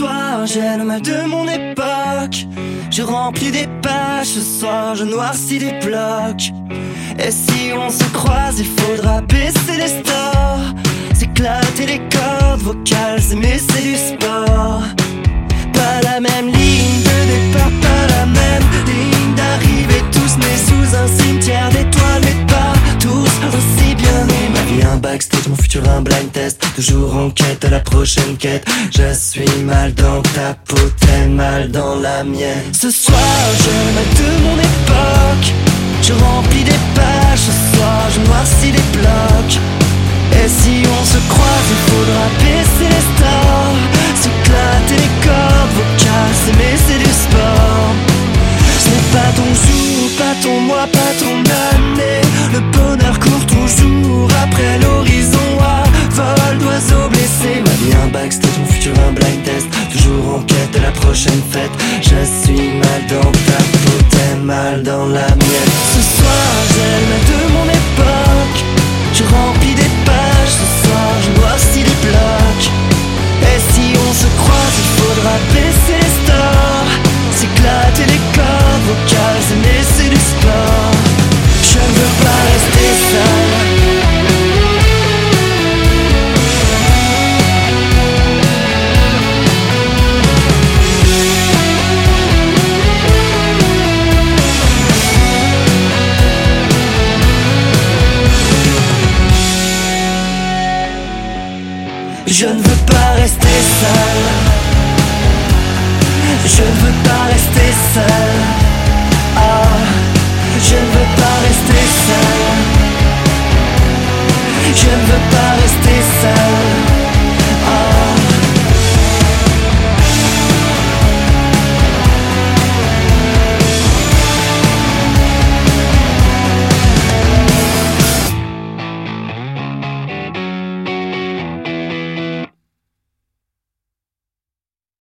soir, j'ai le mal de mon époque. Je remplis des pages, ce soir je noircis des blocs. Et si on se croise, il faudra baisser les stores, s'éclater les cordes vocales, s'aimer c'est du sport. Pas la même ligne de départ, pas la même ligne d'arrivée. Tous nés sous un cimetière d'étoiles, mais pas tous aussi bien nés. Ma vie un backstage, mon futur un blind test. Toujours en quête à la prochaine quête. Je suis mal dans ta peau, t'es mal dans la mienne. Ce soir, j'ai le mal de mon époque. Je remplis des pages, ce soir je noircis des blocs. Et si on se croise, il faudra baisser les stores, s'éclater les cordes vocales, s'aimer c'est du sport. Ce n'est pas ton jour, pas ton mois, pas ton année. Le bonheur court toujours après l'horizon à vol d'oiseaux blessés. Ma vie un backstage, mon futur un blind test. Toujours en quête de la prochaine fête. Je suis mal dans ta peau, t'es mal dans la mienne. Ce soir j'ai le mal de mon époque. Je remplis des pages, ce soir je noircis des blocs. Et si on se croise, il faudra baisser les stores, s'éclater les cordes vocales, mais c'est du sport. Je ne veux pas rester seul. Je ne veux pas rester seul. Je ne veux pas rester seul. Ah, je ne veux pas rester seul. Je ne veux pas